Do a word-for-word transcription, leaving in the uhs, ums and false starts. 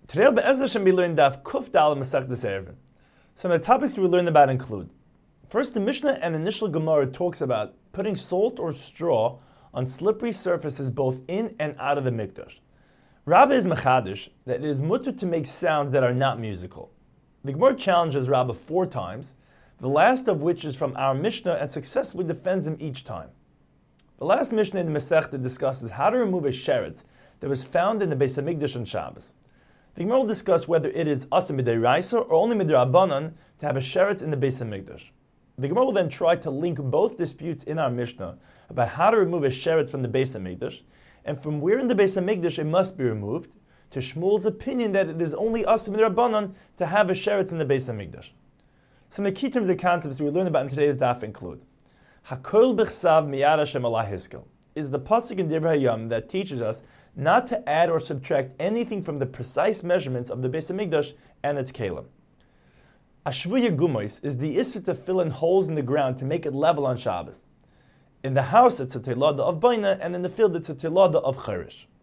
Today, Be'ez Hashem, we learn Daf Kuf Dal Masechtas Eruvin. Some of the topics we learn about include: first, the Mishnah and initial Gemara talks about putting salt or straw on slippery surfaces both in and out of the mikdash. Rabbah is mechadish that it is mutter to make sounds that are not musical. The Gemara challenges Rabbah four times, the last of which is from our Mishnah and successfully defends him each time. The last Mishnah in the Masechta discusses how to remove a sheretz that was found in the Beis Hamikdash on Shabbos. The Gemara will discuss whether it is asa midiraisa or only midrabanan to have a sheretz in the Beis Hamikdash. The Gemara will then try to link both disputes in our Mishnah about how to remove a sheretz from the Beis Hamikdash and from where in the Beis Hamikdash it must be removed, to Shmuel's opinion that it is only asa midrabanan to have a sheretz in the Beis Hamikdash. Some of the key terms and concepts we learn about in today's daf include: Hakol b'chsav miyad Hashem ala hiskel is the pasuk in Divrei Hayam that teaches us not to add or subtract anything from the precise measurements of the Beis Hamikdash and its kelim. Ashvuya gumois is the issur to fill in holes in the ground to make it level on Shabbos. In the house it's a telada of baina, and in the field it's a telada of cherish.